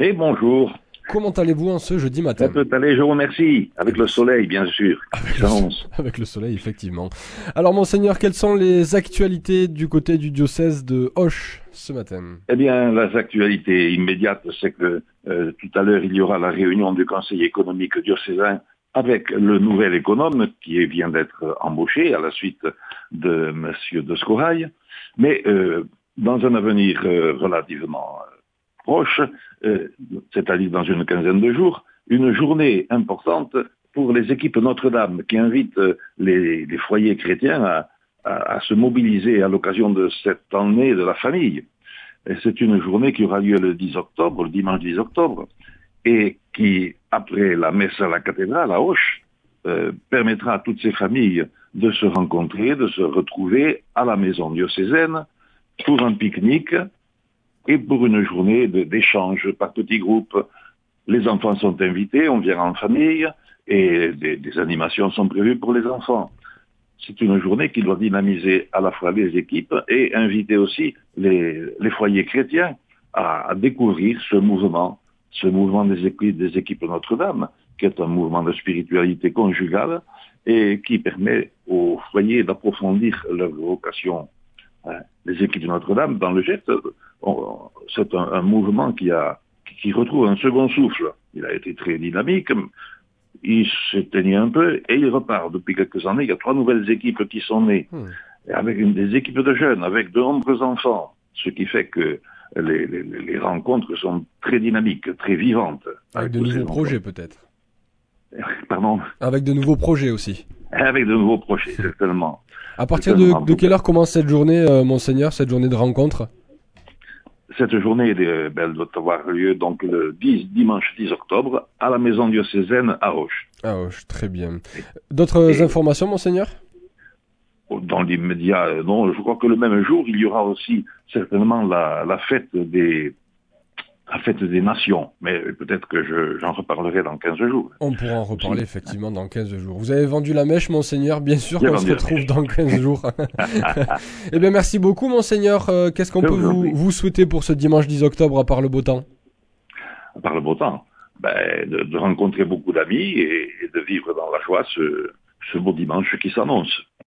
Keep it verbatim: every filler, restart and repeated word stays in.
Et bonjour. Comment allez-vous en ce jeudi Ça matin? peut aller, je vous remercie. Avec le soleil, bien sûr. Avec le, so- Chance. avec le soleil, effectivement. Alors, monseigneur, quelles sont les actualités du côté du diocèse de Auch ce matin? Eh bien, les actualités immédiates, c'est que euh, tout à l'heure, il y aura la réunion du Conseil économique diocésain avec le nouvel économe qui vient d'être embauché à la suite de Monsieur de Scorail. Mais euh, dans un avenir euh, relativement proche, euh, c'est-à-dire dans une quinzaine de jours, une journée importante pour les équipes Notre-Dame qui invitent euh, les, les foyers chrétiens à, à, à se mobiliser à l'occasion de cette année de la famille. Et c'est une journée qui aura lieu le dix octobre, le dimanche dix octobre, et qui, après la messe à la cathédrale à Auch, euh, permettra à toutes ces familles de se rencontrer, de se retrouver à la maison diocésaine pour un pique-nique et pour une journée de, d'échange par petits groupes. Les enfants sont invités, on vient en famille, et des, des animations sont prévues pour les enfants. C'est une journée qui doit dynamiser à la fois les équipes et inviter aussi les, les foyers chrétiens à, à découvrir ce mouvement, ce mouvement des équipes, des équipes Notre-Dame, qui est un mouvement de spiritualité conjugale et qui permet aux foyers d'approfondir leur vocation. Les équipes de Notre-Dame, dans le geste, c'est un, un mouvement qui, a, qui retrouve un second souffle. Il a été très dynamique, il s'éteignait un peu et il repart. Depuis quelques années, il y a trois nouvelles équipes qui sont nées, hmm. avec une, des équipes de jeunes, avec de nombreux enfants, ce qui fait que les, les, les rencontres sont très dynamiques, très vivantes. Avec de nouveaux projets peut-être. Pardon? Avec de nouveaux projets aussi. Avec de nouveaux projets, certainement. À partir de, de quelle heure commence cette journée, euh, monseigneur, cette journée de rencontre? Cette journée, ben, elle doit avoir lieu donc le dix, dimanche dix octobre à la maison diocésaine à Auch. À Auch, très bien. D'autres Et, informations, monseigneur? Dans l'immédiat, non. Je crois que le même jour, il y aura aussi certainement la, la fête des la fête des nations. Mais peut-être que je, j'en reparlerai dans quinze jours. On pourra en reparler aussi. Effectivement dans quinze jours. Vous avez vendu la mèche, monseigneur. Bien sûr J'ai qu'on se retrouve dans quinze jours. Eh bien, merci beaucoup, monseigneur. Euh, qu'est-ce qu'on je peut vous, vous souhaiter pour ce dimanche dix octobre à part le beau temps? À part le beau temps, ben, de, de rencontrer beaucoup d'amis et, et de vivre dans la joie ce, ce beau dimanche qui s'annonce.